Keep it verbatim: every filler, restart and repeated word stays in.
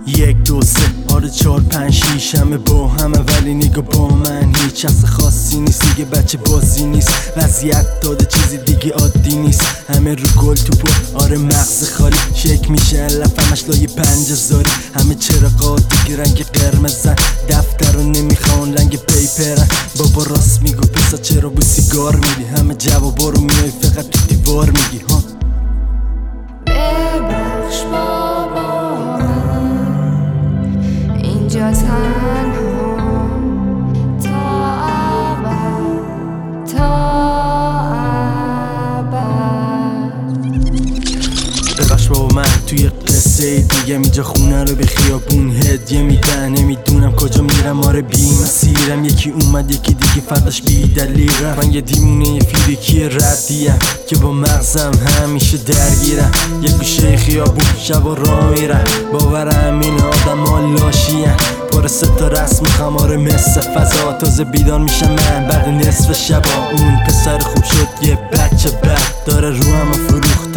یک دو سه آره چار پنج شیش همه با همه ولی نگاه با من هیچ چیز خاصی نیست دیگه، بچه بازی نیست، وضعیت داده چیزی دیگه عادی نیست، همه رو گل تو با آره مغز خالی شک میشه لفمش لای پنج زاری، همه چراغات دیگه رنگ قرمزن، دفتر رو نمیخوان رنگ پیپرن، بابا راست میگو پسا چرا بو سیگار میدی، همه جوابا رو میای فقط تو دیوار میگی ها. ببخش بابا اینجا تنها تا ابد تا ابد. ببخش بابا من توی قصه دیگه اینجا خونه رو به خیابون هدیه میدن، نمیدونم کجا میرم آره بی مسیرم، یکی اومد یکی دیگه فرداش بی دلیل رفت، من یه دیمونه فیزیکی ردیم که با مغزم همیشه درگیرم، یه گوشه خیابون شب و راه میرم، باورم این آدم ها لاشیم پر ستا رسم خماره مثل فضا، تازه بیدار میشم من بعد نصف شبا، اون پسر خوب شد یه بچه بد داره رو همه فروخت